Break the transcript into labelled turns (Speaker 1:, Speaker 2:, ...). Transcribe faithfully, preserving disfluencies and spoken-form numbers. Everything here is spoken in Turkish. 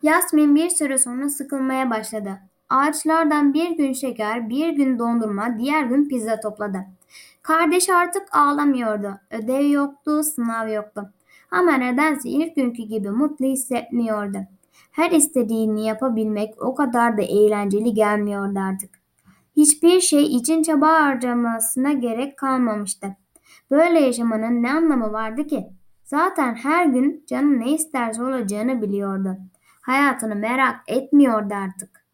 Speaker 1: Yasmin bir süre sonra sıkılmaya başladı. Ağaçlardan bir gün şeker, bir gün dondurma, diğer gün pizza topladı. Kardeş artık ağlamıyordu. Ödev yoktu, sınav yoktu. Ama nedense ilk günkü gibi mutlu hissetmiyordu. Her istediğini yapabilmek o kadar da eğlenceli gelmiyordu artık. Hiçbir şey için çaba harcamasına gerek kalmamıştı. Böyle yaşamanın ne anlamı vardı ki? Zaten her gün canı ne isterse olacağını biliyordu. Hayatını merak etmiyordu artık.